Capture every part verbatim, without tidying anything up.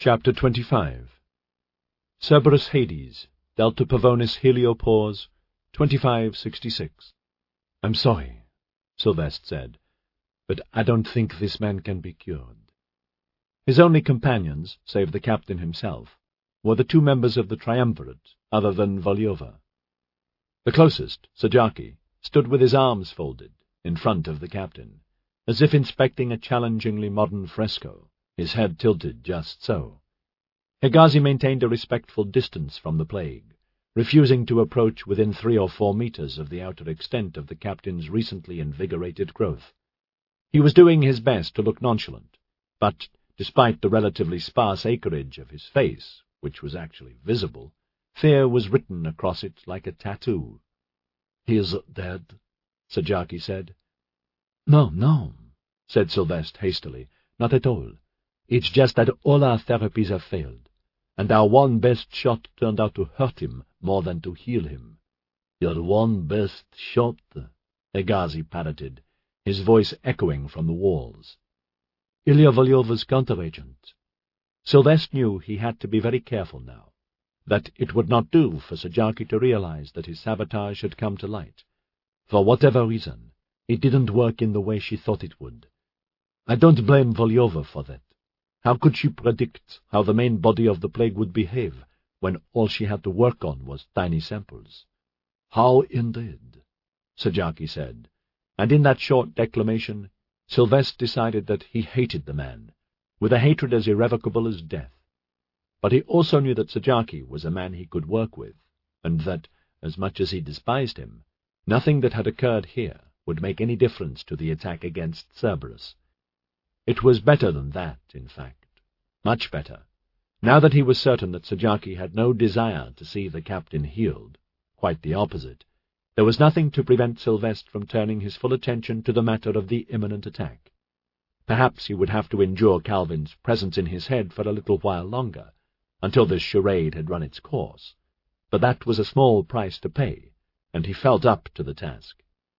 Chapter twenty-five. Cerberus Hades, Delta Pavonis Heliopause, twenty-five sixty-six. "I'm sorry," Sylvestre said, "but I don't think this man can be cured." His only companions, save the captain himself, were the two members of the triumvirate, other than Volyova. The closest, Sajaki, stood with his arms folded, in front of the captain, as if inspecting a challengingly modern fresco, his head tilted just so. Hegazi maintained a respectful distance from the plague, refusing to approach within three or four meters of the outer extent of the captain's recently invigorated growth. He was doing his best to look nonchalant, but, despite the relatively sparse acreage of his face, which was actually visible, fear was written across it like a tattoo. "He is dead," Sajaki said. "No, no," said Sylvestre hastily, "not at all. It's just that all our therapies have failed, and our one best shot turned out to hurt him more than to heal him." "Your one best shot?" Hegazi parroted, his voice echoing from the walls. "Ilya Volyova's counteragent." Sylvestre knew he had to be very careful now, that it would not do for Sajaki to realize that his sabotage had come to light. For whatever reason, it didn't work in the way she thought it would. I don't blame Volyova for that. How could she predict how the main body of the plague would behave when all she had to work on was tiny samples? "How indeed," Sajaki said, and in that short declamation, Sylvestre decided that he hated the man, with a hatred as irrevocable as death. But he also knew that Sajaki was a man he could work with, and that, as much as he despised him, nothing that had occurred here would make any difference to the attack against Cerberus. It was better than that, in fact, much better, now that he was certain that Sajaki had no desire to see the captain healed. Quite the opposite. There was nothing to prevent Sylvestre from turning his full attention to the matter of the imminent attack. Perhaps he would have to endure Calvin's presence in his head for a little while longer, until this charade had run its course, but that was a small price to pay, and he felt up to the task.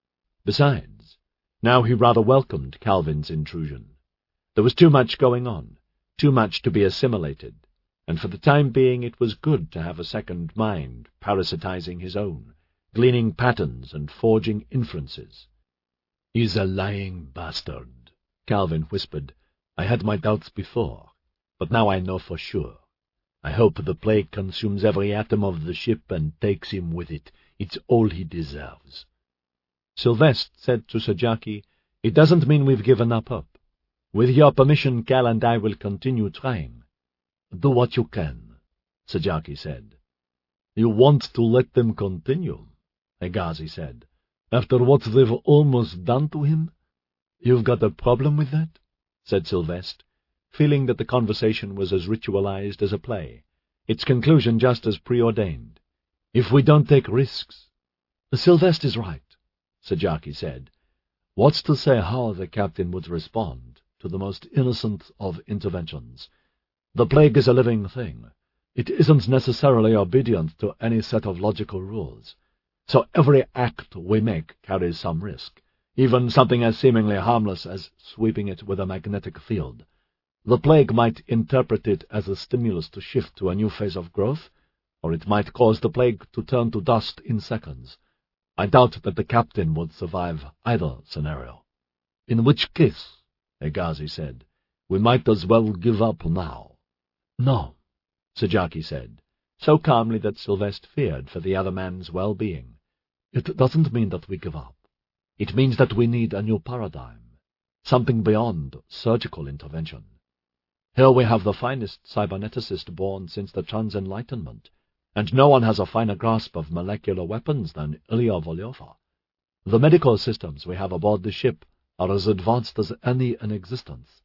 Besides, now he rather welcomed Calvin's intrusion. There was too much going on, too much to be assimilated, and for the time being it was good to have a second mind parasitizing his own, gleaning patterns and forging inferences. "He's a lying bastard," Calvin whispered. "I had my doubts before, but now I know for sure. I hope the plague consumes every atom of the ship and takes him with it. It's all he deserves." Sylvestre said to Sajaki, "It doesn't mean we've given up hope. With your permission, Cal and I will continue trying." "Do what you can," Sajaki said. "You want to let them continue," Hegazi said, "after what they've almost done to him?" "You've got a problem with that?" said Sylvestre, feeling that the conversation was as ritualized as a play, its conclusion just as preordained. "If we don't take risks—" "Sylvestre is right," Sajaki said. "What's to say how the captain would respond to the most innocent of interventions? The plague is a living thing. It isn't necessarily obedient to any set of logical rules. So every act we make carries some risk, even something as seemingly harmless as sweeping it with a magnetic field. The plague might interpret it as a stimulus to shift to a new phase of growth, or it might cause the plague to turn to dust in seconds. I doubt that the captain would survive either scenario." "In which case," Hegazi said, "we might as well give up now." "No," Sajaki said, so calmly that Sylvestre feared for the other man's well-being. "It doesn't mean that we give up. It means that we need a new paradigm, something beyond surgical intervention. Here we have the finest cyberneticist born since the Trans-Enlightenment, and no one has a finer grasp of molecular weapons than Ilya Volyova. The medical systems we have aboard the ship are as advanced as any in existence.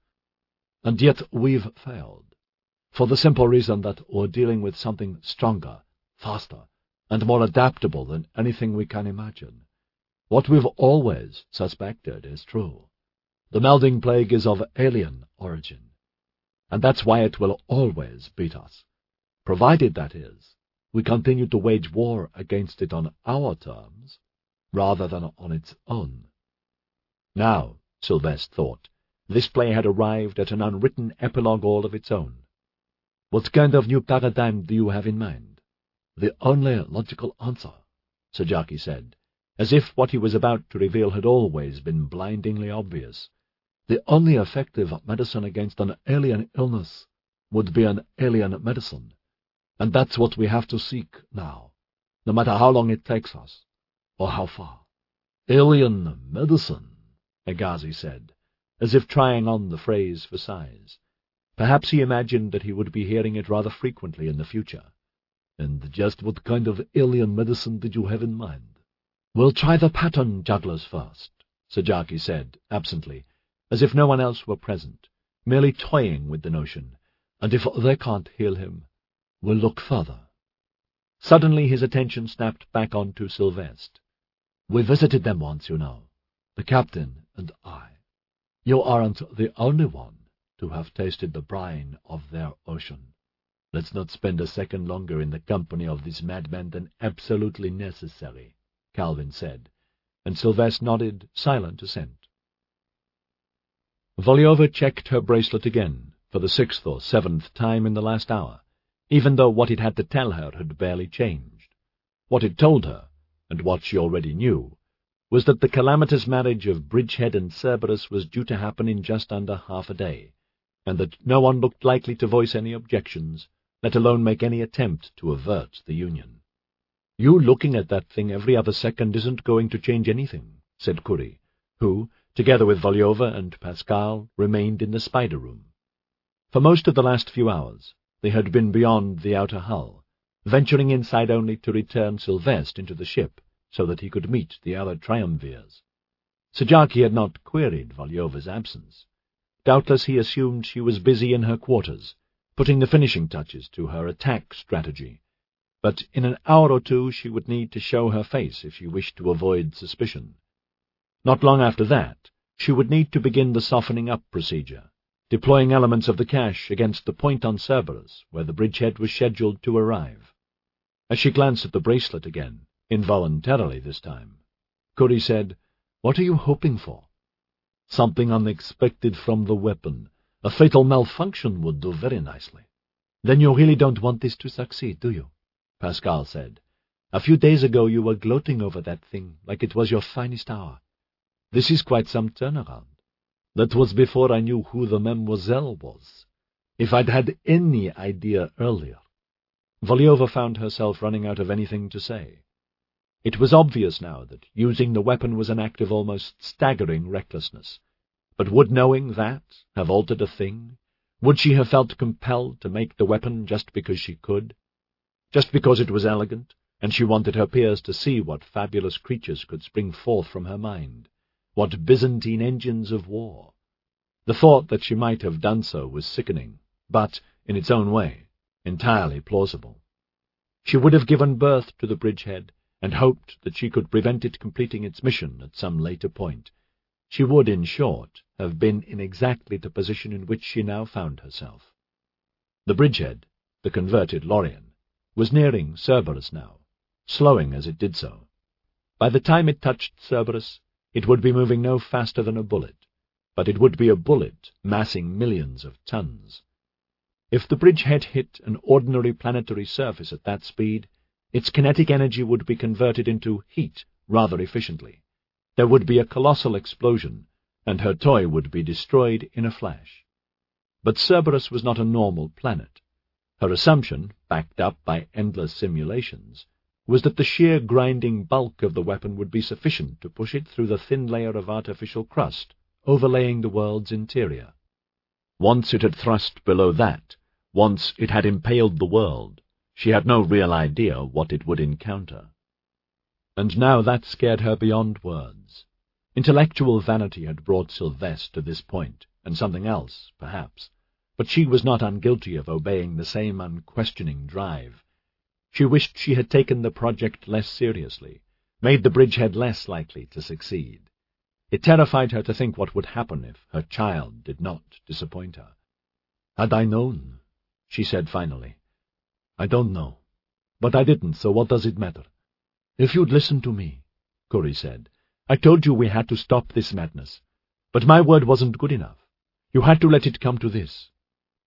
And yet we've failed, for the simple reason that we're dealing with something stronger, faster, and more adaptable than anything we can imagine. What we've always suspected is true. The melding plague is of alien origin, and that's why it will always beat us, provided, that is, we continue to wage war against it on our terms, rather than on its own." Now, Sylvestre thought, this play had arrived at an unwritten epilogue all of its own. What kind of new paradigm do you have in mind? The only logical answer, Sajaki said, as if what he was about to reveal had always been blindingly obvious. The only effective medicine against an alien illness would be an alien medicine, and that's what we have to seek now, no matter how long it takes us, or how far. Alien medicine, Agazi said, as if trying on the phrase for size. Perhaps he imagined that he would be hearing it rather frequently in the future. And just what kind of alien medicine did you have in mind? We'll try the pattern jugglers first, Sajaki said, absently, as if no one else were present, merely toying with the notion, and if they can't heal him, we'll look further. Suddenly his attention snapped back onto Sylvestre. We visited them once, you know, the captain and I. You aren't the only one to have tasted the brine of their ocean. Let's not spend a second longer in the company of this madman than absolutely necessary, Calvin said, and Sylvestre nodded silent assent. Voliova checked her bracelet again, for the sixth or seventh time in the last hour, even though what it had to tell her had barely changed. What it told her, and what she already knew, was that the calamitous marriage of Bridgehead and Cerberus was due to happen in just under half a day, and that no one looked likely to voice any objections, let alone make any attempt to avert the union. You looking at that thing every other second isn't going to change anything, said Curie, who, together with Voliova and Pascal, remained in the spider room. For most of the last few hours, they had been beyond the outer hull, venturing inside only to return Sylvestre into the ship, so that he could meet the other triumvirs. Sajaki had not queried Voliova's absence. Doubtless he assumed she was busy in her quarters, putting the finishing touches to her attack strategy, but in an hour or two she would need to show her face if she wished to avoid suspicion. Not long after that, she would need to begin the softening-up procedure, deploying elements of the cache against the point on Cerberus, where the bridgehead was scheduled to arrive. As she glanced at the bracelet again, involuntarily this time, Curie said, "What are you hoping for?" "Something unexpected from the weapon. A fatal malfunction would do very nicely." "Then you really don't want this to succeed, do you?" Pascal said. "A few days ago you were gloating over that thing like it was your finest hour. This is quite some turnaround. That was before I knew who the Mademoiselle was. If I'd had any idea earlier—" Voliova found herself running out of anything to say. It was obvious now that using the weapon was an act of almost staggering recklessness. But would knowing that have altered a thing? Would she have felt compelled to make the weapon just because she could? Just because it was elegant, and she wanted her peers to see what fabulous creatures could spring forth from her mind, what Byzantine engines of war? The thought that she might have done so was sickening, but, in its own way, entirely plausible. She would have given birth to the bridgehead, and hoped that she could prevent it completing its mission at some later point. She would, in short, have been in exactly the position in which she now found herself. The bridgehead, the converted Lorien, was nearing Cerberus now, slowing as it did so. By the time it touched Cerberus, it would be moving no faster than a bullet, but it would be a bullet massing millions of tons. If the bridgehead hit an ordinary planetary surface at that speed, its kinetic energy would be converted into heat rather efficiently. There would be a colossal explosion, and her toy would be destroyed in a flash. But Cerberus was not a normal planet. Her assumption, backed up by endless simulations, was that the sheer grinding bulk of the weapon would be sufficient to push it through the thin layer of artificial crust overlaying the world's interior. Once it had thrust below that, once it had impaled the world, she had no real idea what it would encounter. And now that scared her beyond words. Intellectual vanity had brought Sylvestre to this point, and something else, perhaps, but she was not unguilty of obeying the same unquestioning drive. She wished she had taken the project less seriously, made the bridgehead less likely to succeed. It terrified her to think what would happen if her child did not disappoint her. "Had I known," she said finally. "I don't know. But I didn't, so what does it matter?" "If you'd listened to me," Curie said. "I told you we had to stop this madness. But my word wasn't good enough. You had to let it come to this."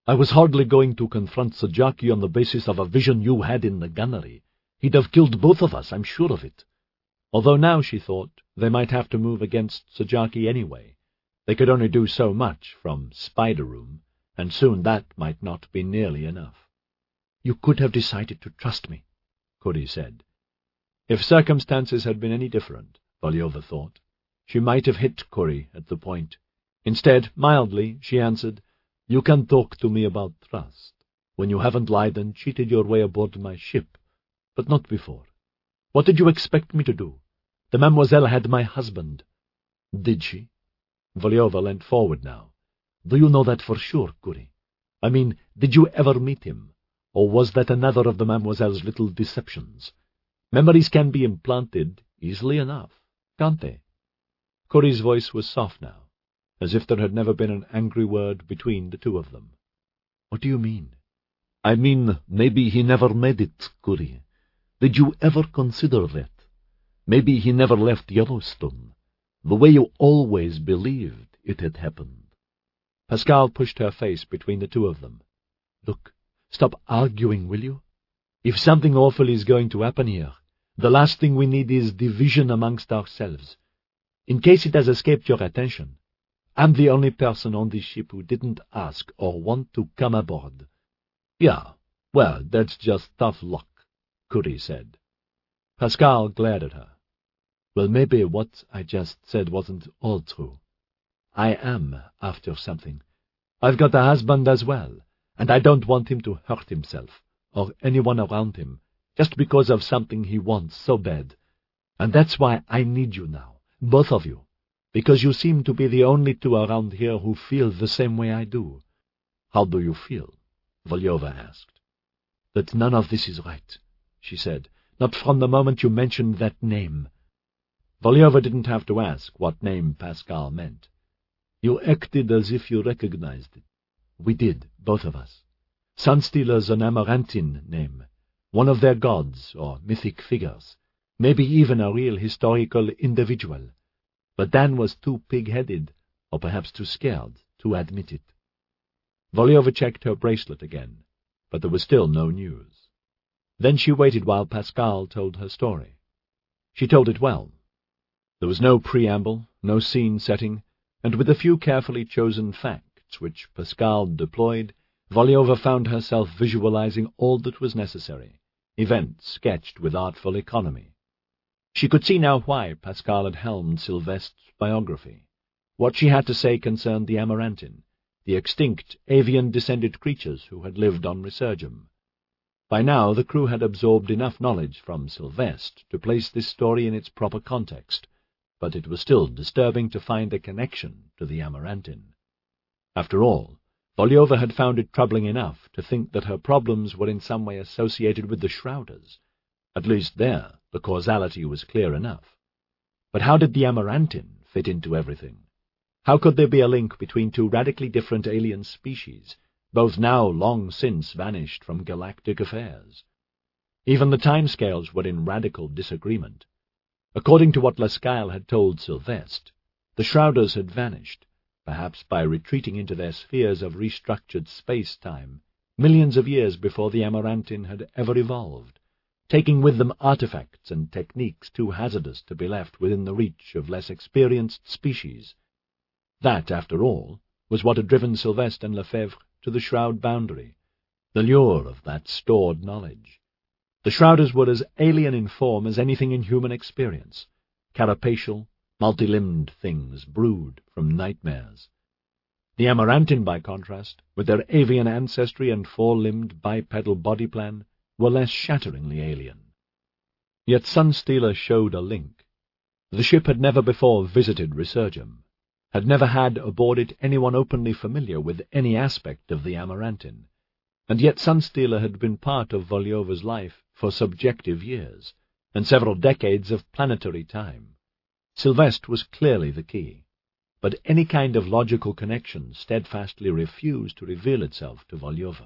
I was hardly going to confront Sajaki on the basis of a vision you had in the gunnery. He'd have killed both of us, I'm sure of it. Although now, she thought, they might have to move against Sajaki anyway. They could only do so much from Spider Room, and soon that might not be nearly enough. You could have decided to trust me, Kuri said. If circumstances had been any different, Volyova thought, she might have hit Kuri at the point. Instead, mildly, she answered, You can talk to me about trust, when you haven't lied and cheated your way aboard my ship, but not before. What did you expect me to do? The Mademoiselle had my husband. Did she? Volyova leant forward now. Do you know that for sure, Kuri? I mean, did you ever meet him? Or was that another of the Mademoiselle's little deceptions? Memories can be implanted easily enough, can't they? Kuri's voice was soft now, as if there had never been an angry word between the two of them. What do you mean? I mean, maybe he never made it, Kuri. Did you ever consider that? Maybe he never left Yellowstone, the way you always believed it had happened. Pascal pushed her face between the two of them. Look, stop arguing, will you? If something awful is going to happen here, the last thing we need is division amongst ourselves. In case it has escaped your attention, I'm the only person on this ship who didn't ask or want to come aboard. Yeah, well, that's just tough luck, Kuri said. Pascal glared at her. Well, maybe what I just said wasn't all true. I am after something. I've got a husband as well, and I don't want him to hurt himself, or anyone around him, just because of something he wants so bad. And that's why I need you now, both of you, because you seem to be the only two around here who feel the same way I do. How do you feel? Volyova asked. That none of this is right, she said, not from the moment you mentioned that name. Volyova didn't have to ask what name Pascal meant. You acted as if you recognized it. We did, both of us. Sunstealer's an Amarantine name, one of their gods or mythic figures, maybe even a real historical individual. But Dan was too pig-headed, or perhaps too scared, to admit it. Volyova checked her bracelet again, but there was still no news. Then she waited while Pascal told her story. She told it well. There was no preamble, no scene setting, and with a few carefully chosen facts which Pascal deployed, Volyova found herself visualizing all that was necessary, events sketched with artful economy. She could see now why Pascal had helmed Sylveste's biography. What she had to say concerned the Amarantin, the extinct avian-descended creatures who had lived on Resurgam. By now the crew had absorbed enough knowledge from Sylveste to place this story in its proper context, but it was still disturbing to find a connection to the Amarantin. After all, Volyova had found it troubling enough to think that her problems were in some way associated with the Shrouders. At least there, the causality was clear enough. But how did the Amarantin fit into everything? How could there be a link between two radically different alien species, both now long since vanished from galactic affairs? Even the timescales were in radical disagreement. According to what Lascaux had told Sylveste, the Shrouders had vanished, perhaps by retreating into their spheres of restructured space-time, millions of years before the Amarantin had ever evolved, taking with them artifacts and techniques too hazardous to be left within the reach of less experienced species. That, after all, was what had driven Sylveste and Lefebvre to the Shroud boundary, the lure of that stored knowledge. The Shrouders were as alien in form as anything in human experience, carapacial, multi-limbed things brewed from nightmares. The Amarantin, by contrast, with their avian ancestry and four-limbed bipedal body plan, were less shatteringly alien. Yet Sunstealer showed a link. The ship had never before visited Resurgam, had never had aboard it anyone openly familiar with any aspect of the Amarantin, and yet Sunstealer had been part of Volyova's life for subjective years, and several decades of planetary time. Sylveste was clearly the key, but any kind of logical connection steadfastly refused to reveal itself to Volyova.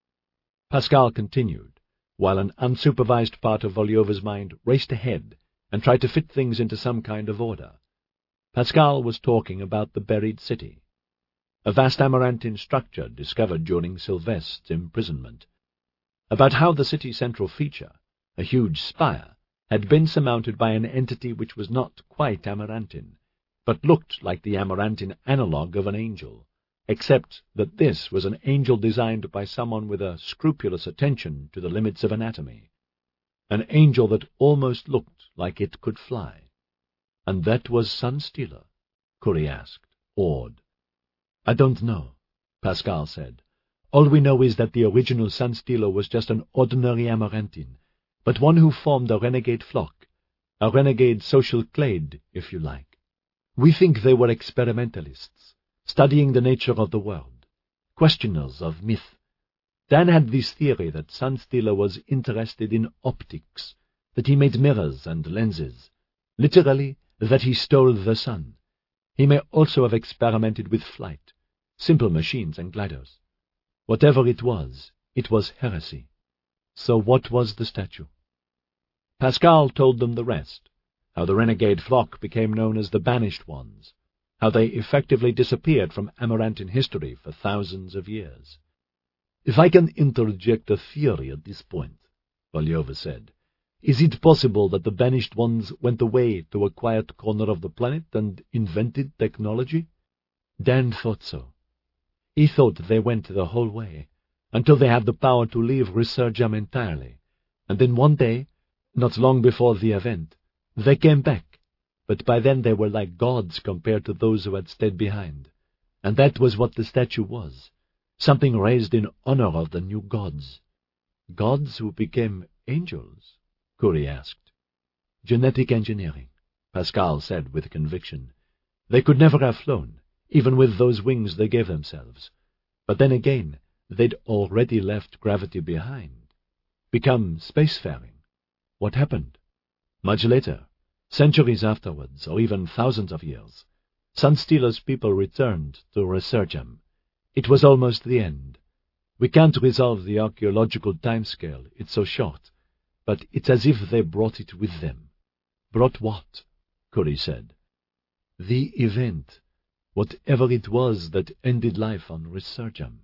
Pascal continued, while an unsupervised part of Volyova's mind raced ahead and tried to fit things into some kind of order. Pascal was talking about the buried city. a vast Amarantine structure discovered during Sylveste's imprisonment, about how the city's central feature, a huge spire, had been surmounted by an entity which was not quite Amarantine, but looked like the Amarantine analogue of an angel, except that this was an angel designed by someone with a scrupulous attention to the limits of anatomy, an angel that almost looked like it could fly. "And that was Sunstealer?" Curie asked, awed. "I don't know," Pascal said. "All we know is that the original Sunstealer was just an ordinary Amarantine, but one who formed a renegade flock, a renegade social clade, if you like. We think they were experimentalists, studying the nature of the world, questioners of myth. Dan had this theory that Sunstealer was interested in optics, that he made mirrors and lenses, literally that he stole the sun. He may also have experimented with flight, simple machines and gliders. Whatever it was, it was heresy. So what was the statue?" Pascal told them the rest, how the renegade flock became known as the Banished Ones, how they effectively disappeared from Amarantine history for thousands of years. "If I can interject a theory at this point," Volyova said, "is it possible that the Banished Ones went away to a quiet corner of the planet and invented technology?" Dan thought so. He thought they went the whole way, until they had the power to leave Resurgam entirely, and then one day, not long before the event, they came back, but by then they were like gods compared to those who had stayed behind, and that was what the statue was, something raised in honor of the new gods." "Gods who became angels?" Curie asked. "Genetic engineering," Pascal said with conviction. "They could never have flown, even with those wings they gave themselves. But then again, they'd already left gravity behind, become spacefaring. What happened? Much later, centuries afterwards, or even thousands of years, Sunstealer's people returned to Resurgam. It was almost the end. We can't resolve the archaeological timescale, it's so short, but it's as if they brought it with them." "Brought what?" Curie said. "The event, whatever it was that ended life on Resurgam."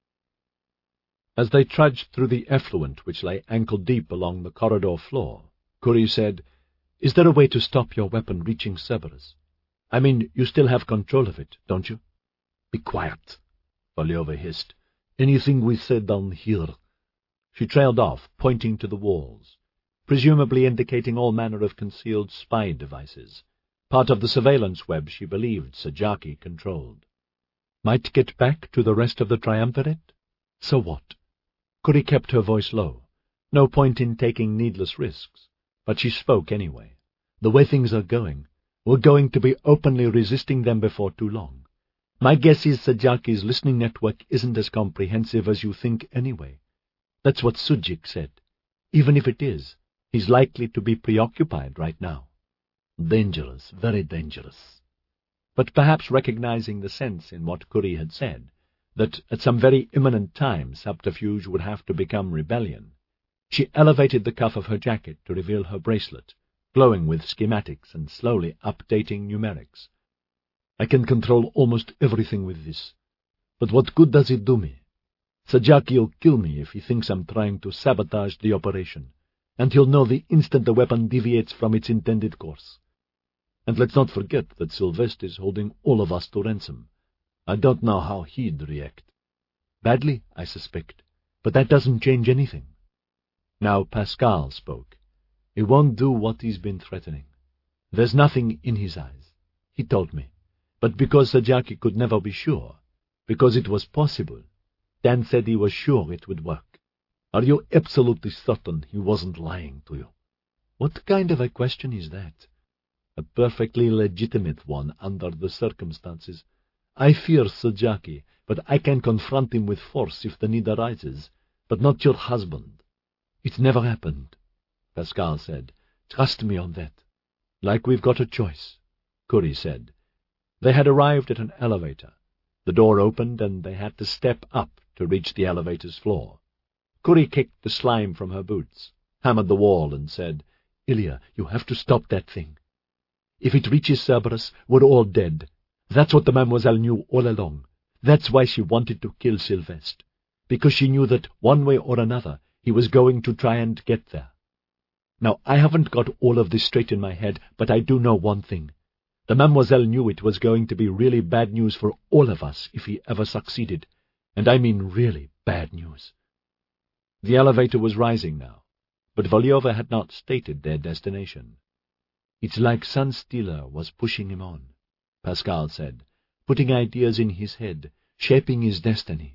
As they trudged through the effluent which lay ankle-deep along the corridor floor, Curie said, "Is there a way to stop your weapon reaching Cerberus? I mean, you still have control of it, don't you?" "Be quiet," Volyova hissed. "Anything we said down here." She trailed off, pointing to the walls, presumably indicating all manner of concealed spy devices, part of the surveillance web she believed Sajaki controlled. "Might get back to the rest of the Triumvirate? So what?" Curie kept her voice low. No point in taking needless risks, but she spoke anyway. "The way things are going, we're going to be openly resisting them before too long. My guess is Sajaki's listening network isn't as comprehensive as you think anyway. That's what Sujik said. Even if it is, he's likely to be preoccupied right now." "Dangerous, very dangerous." But perhaps recognizing the sense in what Curie had said, that at some very imminent time subterfuge would have to become rebellion, she elevated the cuff of her jacket to reveal her bracelet, glowing with schematics and slowly updating numerics. "I can control almost everything with this. But what good does it do me? Sajaki'll kill me if he thinks I'm trying to sabotage the operation, and he'll know the instant the weapon deviates from its intended course. And let's not forget that Sylveste is holding all of us to ransom. I don't know how he'd react. Badly, I suspect, but that doesn't change anything." Now Pascal spoke. "He won't do what he's been threatening. There's nothing in his eyes. He told me. But because Sajaki could never be sure, because it was possible, Dan said he was sure it would work. Are you absolutely certain he wasn't lying to you?" "What kind of a question is that?" "A perfectly legitimate one under the circumstances. I fear Sajaki, but I can confront him with force if the need arises, but not your husband." "It never happened," Pascal said. "Trust me on that." "Like we've got a choice," Curie said. They had arrived at an elevator. The door opened, and they had to step up to reach the elevator's floor. Curie kicked the slime from her boots, hammered the wall, and said, "Ilya, you have to stop that thing. If it reaches Cerberus, we're all dead. That's what the Mademoiselle knew all along. That's why she wanted to kill Sylvestre, because she knew that one way or another he was going to try and get there. Now, I haven't got all of this straight in my head, but I do know one thing. The Mademoiselle knew it was going to be really bad news for all of us if he ever succeeded, and I mean really bad news. The elevator was rising now, but Volyova had not stated their destination. It's like Sun Stealer was pushing him on, Pascal said, putting ideas in his head, shaping his destiny.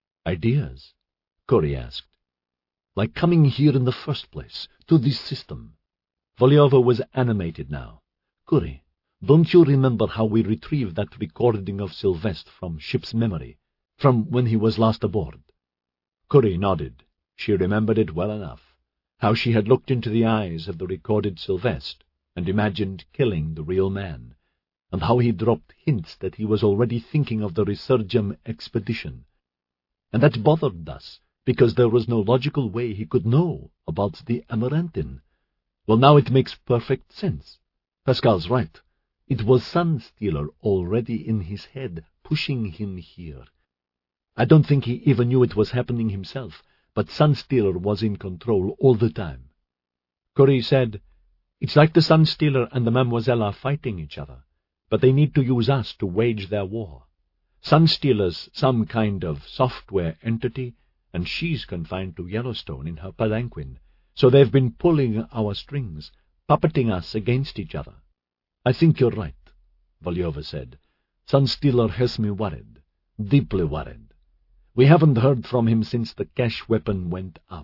Ideas? Curie asked. Like coming here in the first place, to this system. Volyova was animated now. Curie, don't you remember how we retrieved that recording of Sylvestre from ship's memory, from when he was last aboard? Curie nodded. She remembered it well enough, how she had looked into the eyes of the recorded Sylvestre and imagined killing the real man, and how he dropped hints that he was already thinking of the Resurgam expedition. And that bothered us, because there was no logical way he could know about the Amarantin. Well, now it makes perfect sense. Pascal's right. It was Sun Stealer already in his head, pushing him here. I don't think he even knew it was happening himself, but Sun Stealer was in control all the time. Curie said, It's like the Sun Stealer and the Mademoiselle are fighting each other, but they need to use us to wage their war. Sun Stealer's some kind of software entity, and she's confined to Yellowstone in her palanquin, so they've been pulling our strings, puppeting us against each other. I think you're right, Volyova said. Sun Stealer has me worried, deeply worried. We haven't heard from him since the cache weapon went up.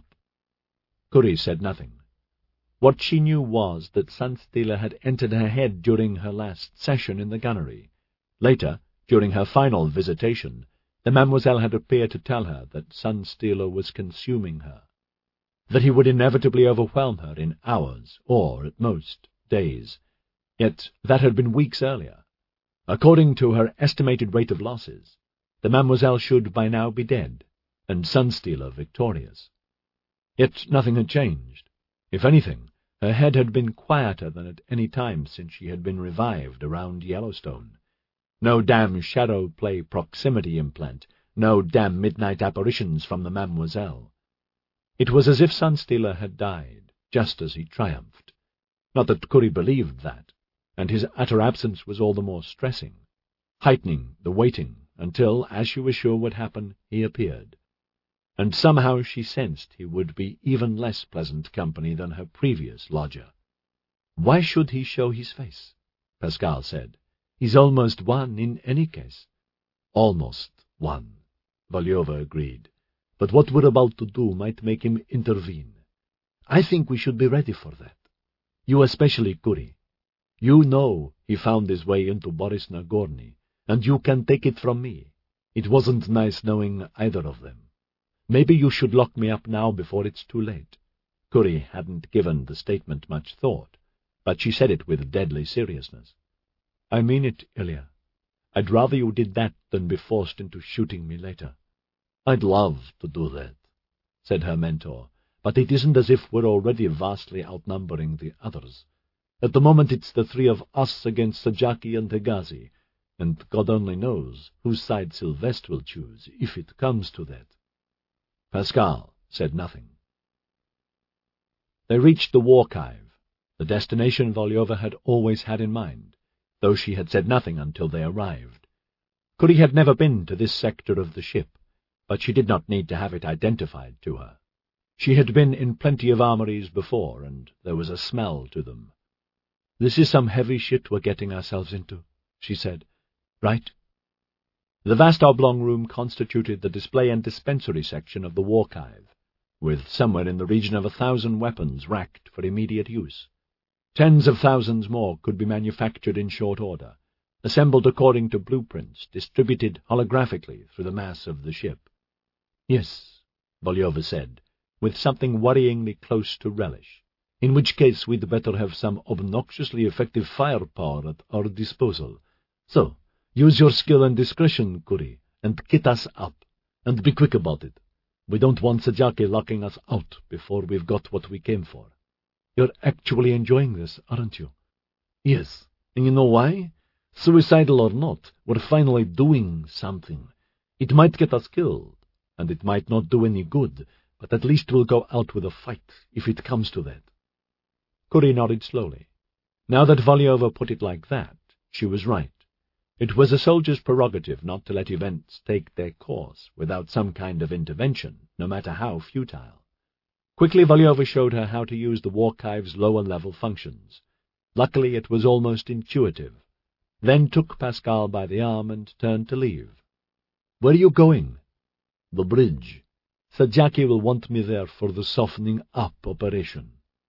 Curie said nothing. What she knew was that Sun Stealer had entered her head during her last session in the gunnery. Later, during her final visitation, the Mademoiselle had appeared to tell her that Sun Stealer was consuming her, that he would inevitably overwhelm her in hours, or, at most, days. Yet that had been weeks earlier. According to her estimated rate of losses, the Mademoiselle should by now be dead, and Sun Stealer victorious. Yet nothing had changed. If anything, her head had been quieter than at any time since she had been revived around Yellowstone. No damn shadow play proximity implant, no damn midnight apparitions from the Mademoiselle. It was as if Sun Stealer had died, just as he triumphed. Not that Curie believed that, and his utter absence was all the more stressing, heightening the waiting until, as she was sure would happen, he appeared. And somehow she sensed he would be even less pleasant company than her previous lodger. Why should he show his face? Pascal said. He's almost won in any case. Almost won, Volyova agreed. But what we're about to do might make him intervene. I think we should be ready for that. You especially, Curie. You know he found his way into Boris Nagorny, and you can take it from me. It wasn't nice knowing either of them. Maybe you should lock me up now before it's too late. Curie hadn't given the statement much thought, but she said it with deadly seriousness. I mean it, Ilya. I'd rather you did that than be forced into shooting me later. I'd love to do that, said her mentor, but it isn't as if we're already vastly outnumbering the others. At the moment it's the three of us against Sajaki and Hegazi, and God only knows whose side Sylvestre will choose, if it comes to that. Pascal said nothing. They reached the Warchive, the destination Volyova had always had in mind, though she had said nothing until they arrived. Curie had never been to this sector of the ship, but she did not need to have it identified to her. She had been in plenty of armories before, and there was a smell to them. This is some heavy shit we're getting ourselves into, she said. Right? The vast oblong room constituted the display and dispensary section of the Warchive, with somewhere in the region of a thousand weapons racked for immediate use. Tens of thousands more could be manufactured in short order, assembled according to blueprints, distributed holographically through the mass of the ship. Yes, Volyova said, with something worryingly close to relish, in which case we'd better have some obnoxiously effective firepower at our disposal. So, use your skill and discretion, Curie, and get us up, and be quick about it. We don't want Sajaki locking us out before we've got what we came for. You're actually enjoying this, aren't you? Yes, and you know why? Suicidal or not, we're finally doing something. It might get us killed, and it might not do any good, but at least we'll go out with a fight, if it comes to that." Kuri nodded slowly. Now that Volyova put it like that, she was right. It was a soldier's prerogative not to let events take their course without some kind of intervention, no matter how futile. Quickly Volyova showed her how to use the Warchive's lower-level functions. Luckily it was almost intuitive. Then took Pascal by the arm and turned to leave. "Where are you going?" "The bridge. Sadyaki will want me there for the softening-up operation."